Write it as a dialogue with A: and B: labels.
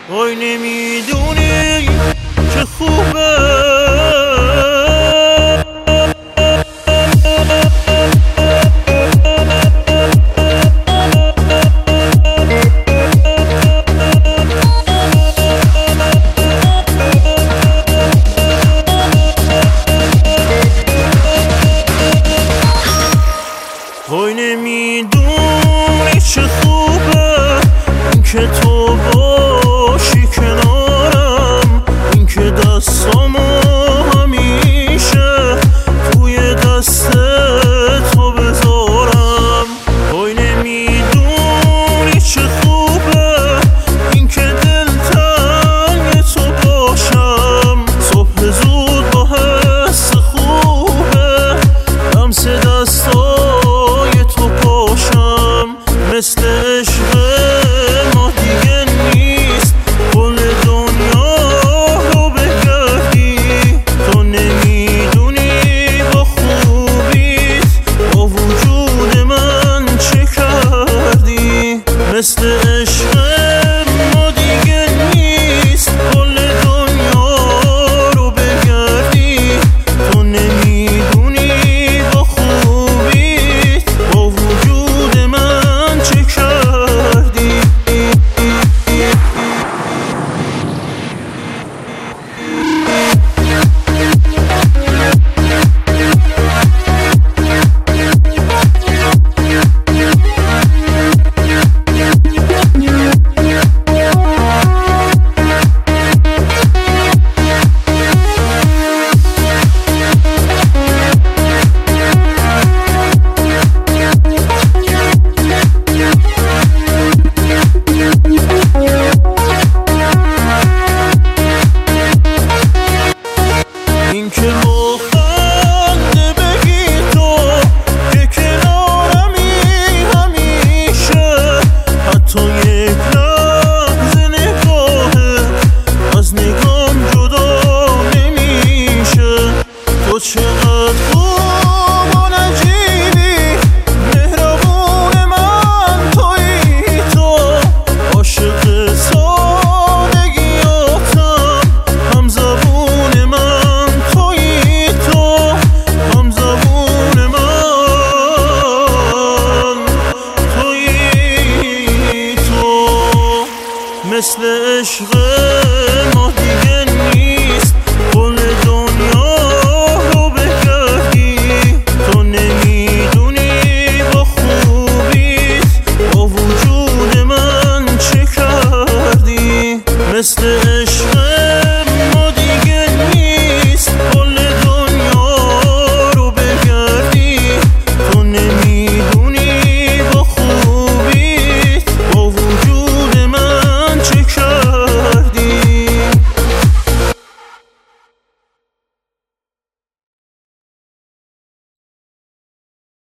A: وای نمیدونی چه خوبه وای نمیدونی چه خوبه این که تو باشی کنارم، این که دستامو همیشه توی دست تو بذارم. وای نمیدونی چه خوبه این که دلتنگ تو باشم، صبح زود با حس خوبه لمس دستای تو پاشم. مثل عشق ما دیگه نیست، کل دنیا رو بگردی. تو نمیدونی با خوبیت با وجود من چه کردی. مثل عشق ما دیگه نیست، کل دنیا رو بگردی. تو نمیدونی با خوبیت با وجود من چه کردی. این که با خنده بگی تو که کنارمی همیشه، حتی یک لحظه نگاهه از نگام جدا نمیشه. تو چقدر خوب و نجیبی، مهربون من تویی. تو عاشق سادگیاتم، همزبون من تویی. تو همزبون من تویی. تو مثل عشق ما دیگه نیست، کل دنیا رو بگردی. تو نمیدونی با خوبیت با وجود من چه کردی. مثل